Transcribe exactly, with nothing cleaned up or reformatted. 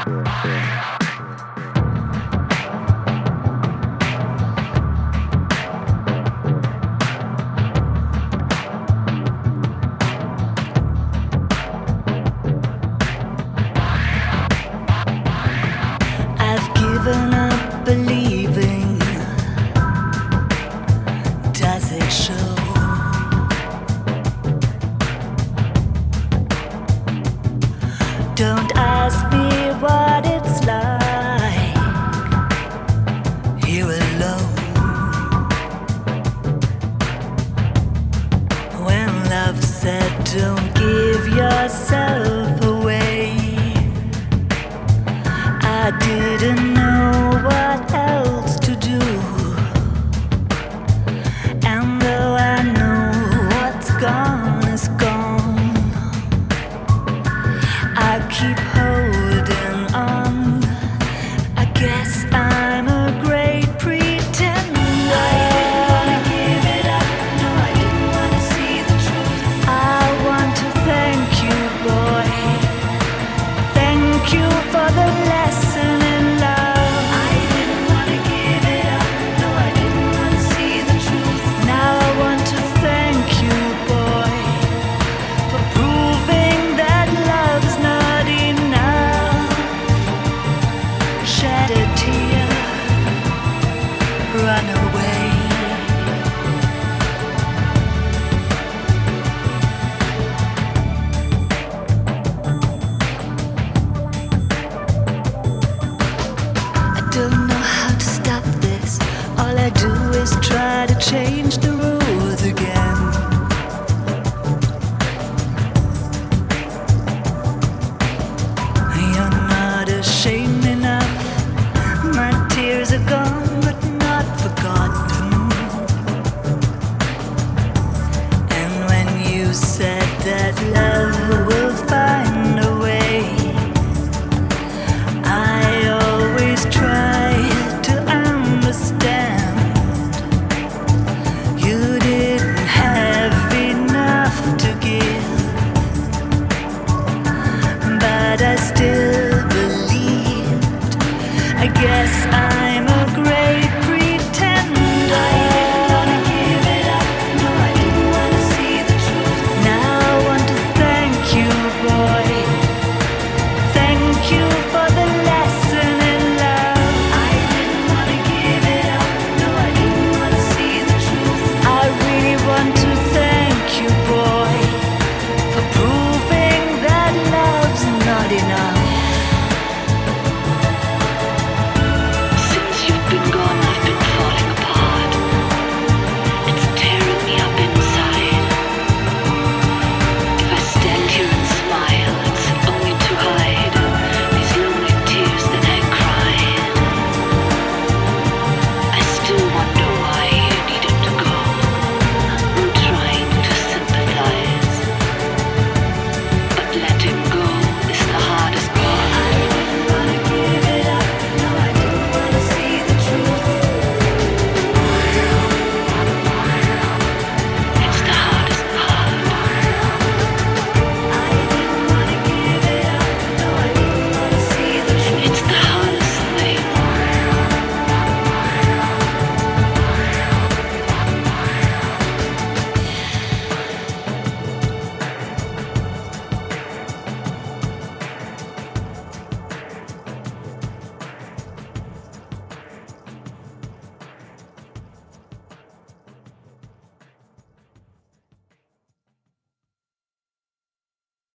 Given up believing, does it show? Don't ask me what it's like here alone, when love said don't give yourself away. I didn't know what else to do, and though I know what's gone is gone, I keep holding on. I guess I'm a great pretender. I didn't wanna give it up, no, I didn't wanna see the truth. I want to thank you, boy. Thank you for the lesson in love. I didn't want to give it up, no, I didn't want to see the truth. Now I want to thank you, boy, for proving that love's not enough. Shed a tear, run away. Don't know how to stop this. All I do is try to change the rules again. You're not ashamed enough. My tears are gone, but not forgotten. And when you said that love will find a way, I always try to understand. You didn't have enough to give, but I still believed. I guess I